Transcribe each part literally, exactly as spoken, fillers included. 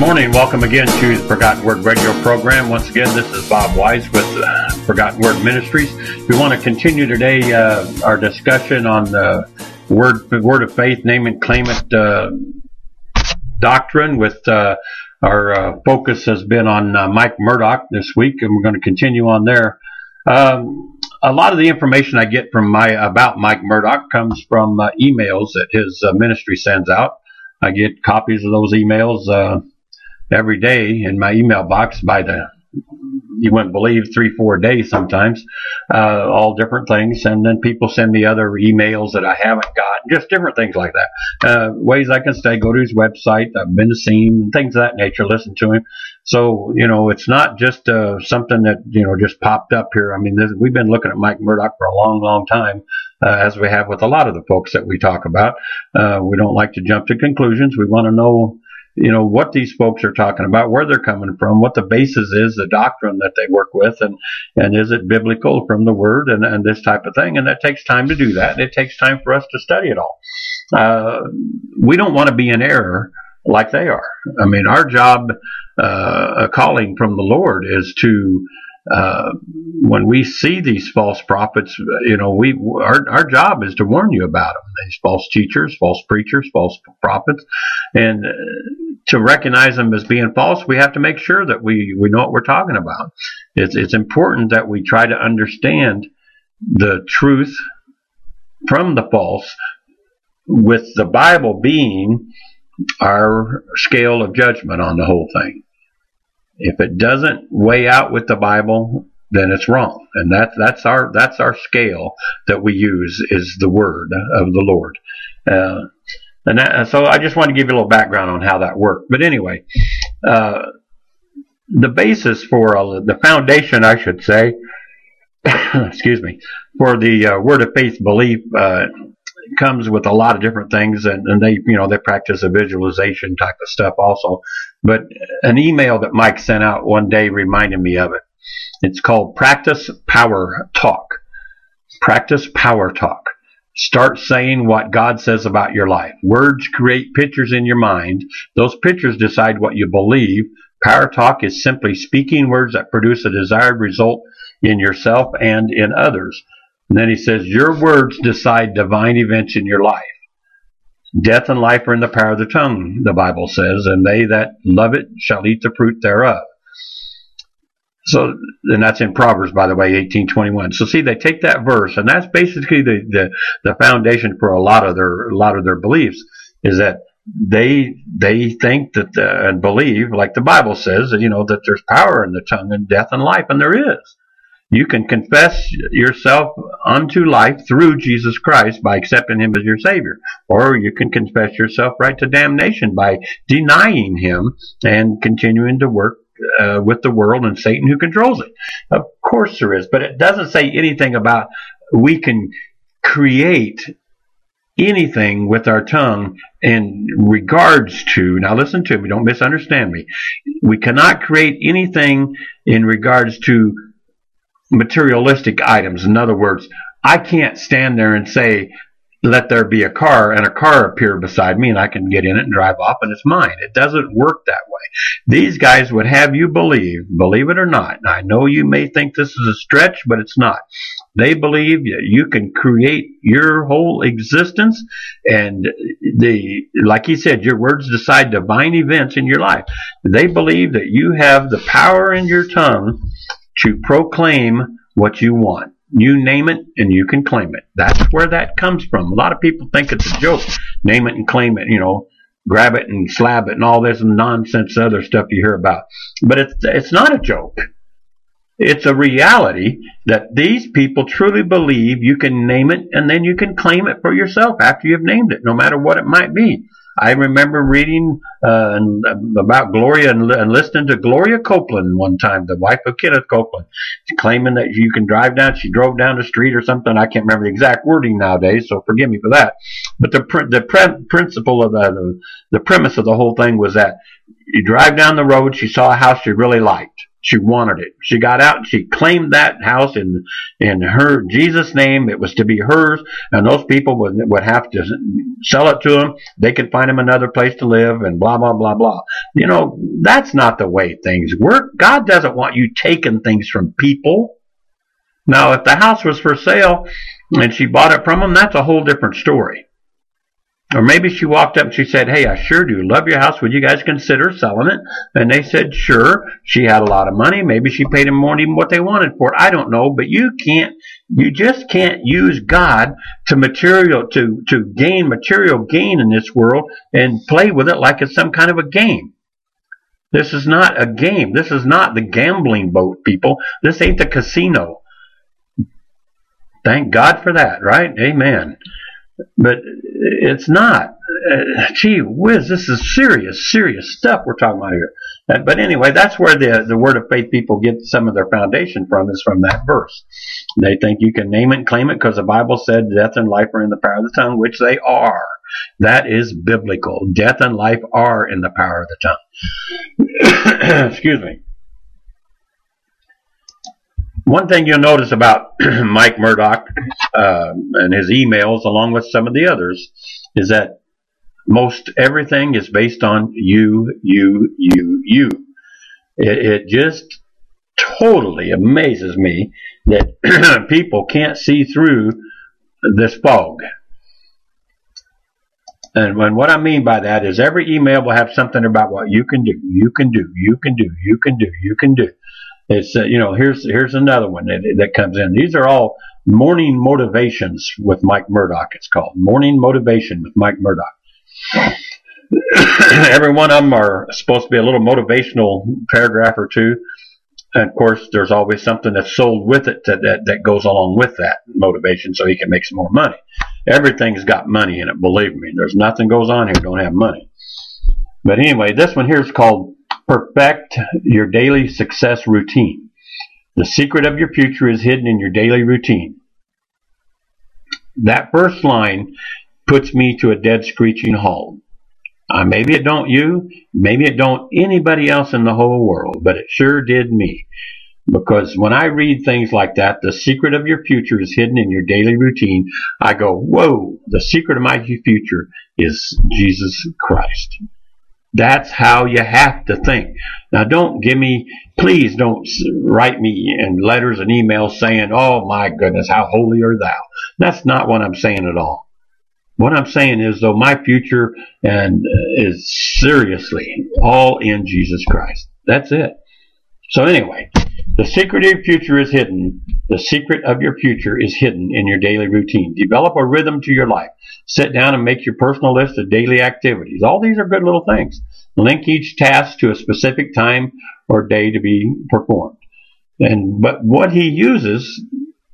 morning. Welcome again to the Forgotten Word radio program. Once again, this is Bob Wise with uh, Forgotten Word Ministries. We want to continue today uh, our discussion on the word, word of faith, name and claim it uh, doctrine. With uh, our uh, focus has been on uh, Mike Murdock this week, and we're going to continue on there. Um, a lot of the information I get from my about Mike Murdock comes from uh, emails that his uh, ministry sends out. I get copies of those emails uh, every day in my email box by the, you wouldn't believe, three, four days sometimes, uh, all different things. And then people send me other emails that I haven't got, just different things like that. Uh, ways I can stay, go to his website. I've been to see him, things of that nature, listen to him. So, you know, it's not just uh, something that, you know, just popped up here. I mean, this, we've been looking at Mike Murdock for a long, long time. Uh, as we have with a lot of the folks that we talk about. Uh, we don't like to jump to conclusions. We want to know, you know, what these folks are talking about, where they're coming from, what the basis is, the doctrine that they work with, and, and is it biblical from the Word, and, and this type of thing. And that takes time to do that. It takes time for us to study it all. Uh, we don't want to be in error like they are. I mean, our job, uh, a calling from the Lord is to Uh, when we see these false prophets, you know, we our our job is to warn you about them. These false teachers, false preachers, false prophets, and uh, to recognize them as being false, we have to make sure that we we know what we're talking about. It's it's important that we try to understand the truth from the false, with the Bible being our scale of judgment on the whole thing. If it doesn't weigh out with the Bible, then it's wrong, and that's that's our that's our scale that we use, is the Word of the Lord. Uh, and that, so I just want to give you a little background on how that worked. But anyway, uh, the basis for uh, the foundation, I should say, excuse me, for the uh, Word of Faith belief uh, comes with a lot of different things, and, and they, you know, they practice a visualization type of stuff also. But an email that Mike sent out one day reminded me of it. It's called Practice Power Talk. Practice Power Talk. Start saying what God says about your life. Words create pictures in your mind. Those pictures decide what you believe. Power Talk is simply speaking words that produce a desired result in yourself and in others. And then he says, your words decide divine events in your life. Death and life are in the power of the tongue, the Bible says, and they that love it shall eat the fruit thereof. So, and that's in Proverbs, by the way, eighteen twenty-one. So see, they take that verse, and that's basically the, the, the foundation for a lot of their, a lot of their beliefs, is that they, they think that, the, and believe, like the Bible says, you know, that there's power in the tongue and death and life, and there is. You can confess yourself unto life through Jesus Christ by accepting Him as your Savior. Or you can confess yourself right to damnation by denying Him and continuing to work uh, with the world and Satan who controls it. Of course there is, but it doesn't say anything about we can create anything with our tongue in regards to, now listen to me, don't misunderstand me. We cannot create anything in regards to materialistic items. In other words, I can't stand there and say, let there be a car, and a car appear beside me, and I can get in it and drive off, and it's mine. It doesn't work that way. These guys would have you believe, believe it or not, and I know you may think this is a stretch, but it's not. They believe you can create your whole existence, and the, like he said, your words decide divine events in your life. They believe that you have the power in your tongue to proclaim what you want. You name it and you can claim it. That's where that comes from. A lot of people think it's a joke. Name it and claim it, you know, grab it and slab it and all this nonsense other stuff you hear about. But it's, it's not a joke. It's a reality that these people truly believe you can name it and then you can claim it for yourself after you've named it, no matter what it might be. I remember reading uh, about Gloria and, and listening to Gloria Copeland one time, the wife of Kenneth Copeland, claiming that you can drive down. She drove down the street or something. I can't remember the exact wording nowadays, so forgive me for that. But the the pre- principle of the, the the premise of the whole thing was that you drive down the road, she saw a house she really liked. She wanted it. She got out and she claimed that house in in her Jesus' name. It was to be hers, and those people would would have to sell it to them. They could find them another place to live, and blah blah blah blah. You know, that's not the way things work. God doesn't want you taking things from people. Now, if the house was for sale and she bought it from them, that's a whole different story. Or maybe she walked up and she said, hey, I sure do love your house. Would you guys consider selling it? And they said, sure. She had a lot of money. Maybe she paid them more than even what they wanted for it. I don't know. But you can't, you just can't use God to material, to, to gain material gain in this world and play with it like it's some kind of a game. This is not a game. This is not the gambling boat, people. This ain't the casino. Thank God for that, right? Amen. But it's not. Uh, gee whiz, this is serious, serious stuff we're talking about here. Uh, but anyway, that's where the, the Word of Faith people get some of their foundation from, is from that verse. They think you can name it and claim it because the Bible said death and life are in the power of the tongue, which they are. That is biblical. Death and life are in the power of the tongue. Excuse me. One thing you'll notice about Mike Murdock uh, and his emails, along with some of the others, is that most everything is based on you, you, you, you. It, it just totally amazes me that people can't see through this fog. And when, what I mean by that is every email will have something about what you can do, you can do, you can do, you can do, you can do. It's, uh, you know, here's here's another one that, that comes in. These are all morning motivations with Mike Murdock, it's called. Morning motivation with Mike Murdock. Every one of them are supposed to be a little motivational paragraph or two. And of course, there's always something that's sold with it that, that, that goes along with that motivation so he can make some more money. Everything's got money in it, believe me. There's nothing goes on here that don't have money. But anyway, this one here is called Perfect Your Daily Success Routine. The secret of your future is hidden in your daily routine. That first line puts me to a dead screeching halt. Uh, maybe it don't you, maybe it don't anybody else in the whole world, but it sure did me. Because when I read things like that, the secret of your future is hidden in your daily routine, I go, whoa, the secret of my future is Jesus Christ. That's how you have to think. Now, don't give me, please don't write me in letters and emails saying, oh my goodness, how holy art thou. That's not what I'm saying at all. What I'm saying is, though, my future and uh, is seriously all in Jesus Christ. That's it. So anyway, the secret of your future is hidden. The secret of your future is hidden in your daily routine. Develop a rhythm to your life. Sit down and make your personal list of daily activities. All these are good little things. Link each task to a specific time or day to be performed. And but what he uses,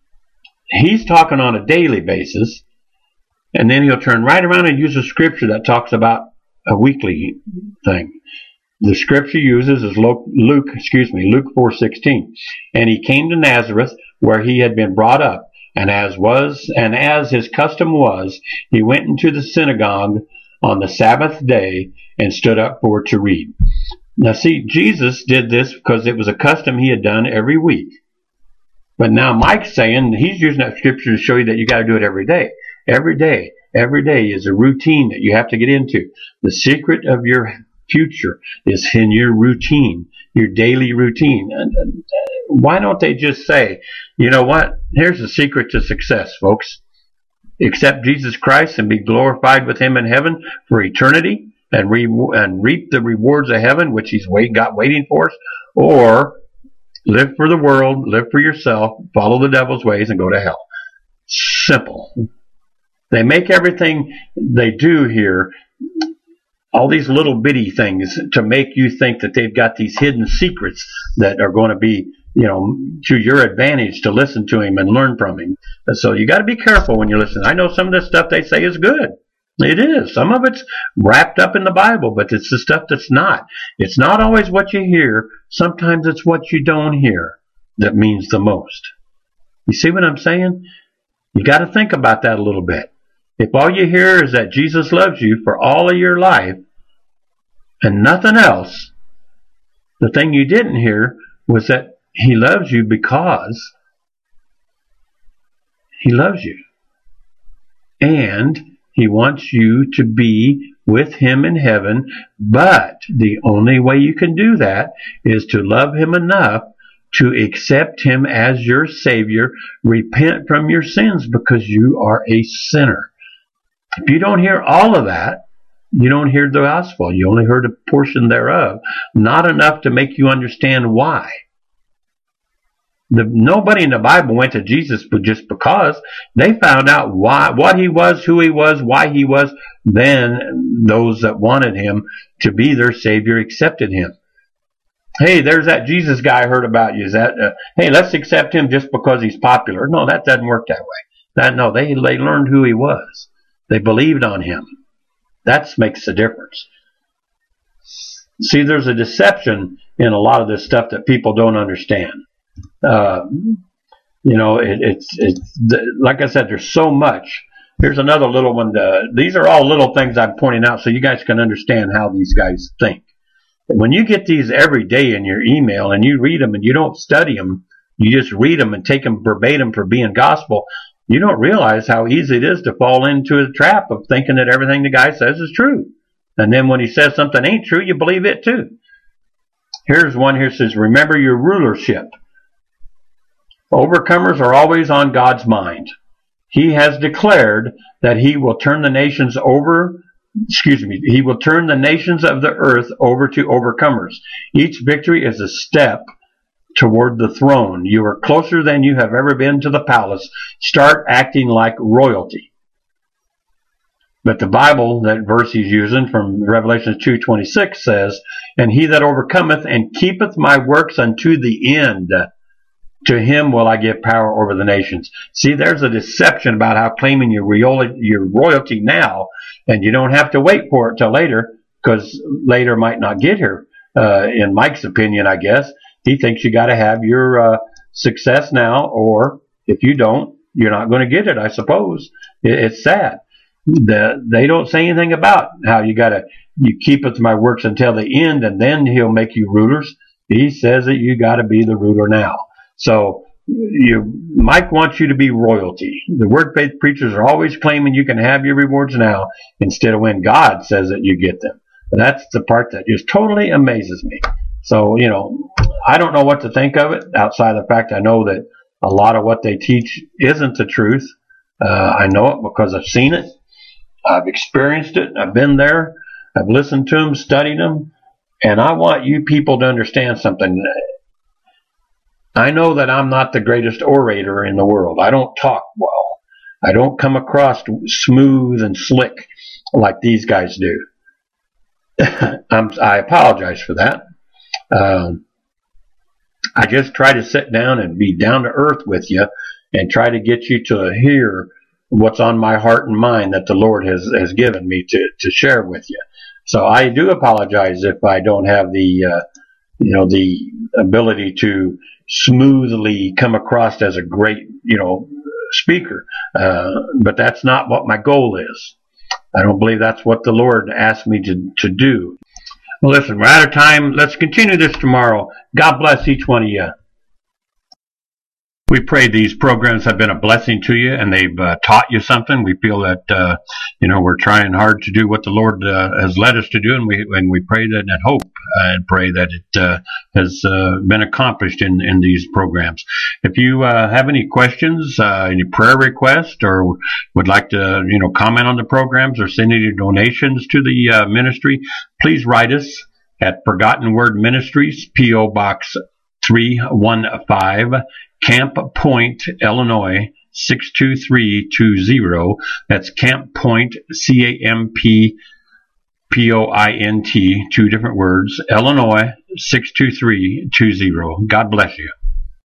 he's talking on a daily basis, and then he'll turn right around and use a scripture that talks about a weekly thing. The scripture uses is Luke, Luke, excuse me, Luke four sixteen. And he came to Nazareth, where he had been brought up, and as was, and as his custom was, he went into the synagogue on the Sabbath day and stood up for to read. Now, see, Jesus did this because it was a custom he had done every week. But now Mike's saying he's using that scripture to show you that you got to do it every day. Every day, every day is a routine that you have to get into. The secret of your future is in your routine, your daily routine. And, and why don't they just say, you know what? Here's the secret to success, folks. Accept Jesus Christ and be glorified with him in heaven for eternity and, re- and reap the rewards of heaven, which he's wait- got waiting for us, or live for the world, live for yourself, follow the devil's ways, and go to hell. Simple. They make everything they do here, all these little bitty things, to make you think that they've got these hidden secrets that are going to be, you know, to your advantage to listen to him and learn from him. So you got to be careful when you listen. I know some of the stuff they say is good. It is. Some of it's wrapped up in the Bible, but it's the stuff that's not. It's not always what you hear. Sometimes it's what you don't hear that means the most. You see what I'm saying? You got to think about that a little bit. If all you hear is that Jesus loves you for all of your life and nothing else, the thing you didn't hear was that he loves you because he loves you. And he wants you to be with him in heaven, but the only way you can do that is to love him enough to accept him as your Savior, repent from your sins because you are a sinner. If you don't hear all of that, you don't hear the gospel. You only heard a portion thereof, not enough to make you understand why. The, nobody in the Bible went to Jesus but just because. They found out why, what he was, who he was, why he was. Then those that wanted him to be their Savior accepted him. Hey, there's that Jesus guy I heard about you. Is that, uh, hey, let's accept him just because he's popular. No, that doesn't work that way. That, no, they, they learned who he was. They believed on him. That makes the difference. See, there's a deception in a lot of this stuff that people don't understand. Uh, you know, it, it's, it's, like I said, there's so much. Here's another little one. To, these are all little things I'm pointing out so you guys can understand how these guys think. When you get these every day in your email and you read them and you don't study them, you just read them and take them verbatim for being gospel, you don't realize how easy it is to fall into a trap of thinking that everything the guy says is true. And then when he says something ain't true, you believe it too. Here's one here that says, remember your rulership. Overcomers are always on God's mind. He has declared that he will turn the nations over, excuse me, he will turn the nations of the earth over to overcomers. Each victory is a step toward the throne. You are closer than you have ever been to the palace. Start acting like royalty. But the Bible, that verse he's using from Revelation two twenty-six says, and he that overcometh and keepeth my works unto the end, to him will I give power over the nations. See, there's a deception about how claiming your royalty now, and you don't have to wait for it till later, because later might not get here. Uh, in Mike's opinion, I guess, he thinks you got to have your uh, success now, or if you don't, you're not going to get it, I suppose. It, it's sad. The, they don't say anything about how you got to, you keepeth my works until the end, and then he'll make you rulers. He says that you got to be the ruler now. So you, Mike wants you to be royalty. The word faith preachers are always claiming you can have your rewards now instead of when God says that you get them. But that's the part that just totally amazes me. So, you know, I don't know what to think of it outside of the fact I know that a lot of what they teach isn't the truth. Uh, I know it because I've seen it. I've experienced it. I've been there. I've listened to them, studied them. And I want you people to understand something. I know that I'm not the greatest orator in the world. I don't talk well. I don't come across smooth and slick like these guys do. I'm, I apologize for that. Um, I just try to sit down and be down to earth with you and try to get you to hear what's on my heart and mind that the Lord has, has given me to, to share with you. So I do apologize if I don't have the, uh, you know, the ability to smoothly come across as a great, you know, speaker. Uh, but that's not what my goal is. I don't believe that's what the Lord asked me to, to do. Well, listen, we're out of time. Let's continue this tomorrow. God bless each one of you. We pray these programs have been a blessing to you and they've uh, taught you something. We feel that, uh, you know, we're trying hard to do what the Lord uh, has led us to do, and we and we pray that and hope uh, and pray that it uh, has uh, been accomplished in, in these programs. If you uh, have any questions, uh, any prayer requests, or would like to, you know, comment on the programs or send any donations to the uh, ministry, please write us at Forgotten Word Ministries, P O Box three one five, Camp Point, Illinois, six two three two zero. That's Camp Point, C A M P P O I N T, two different words, Illinois, six two three two zero. God bless you.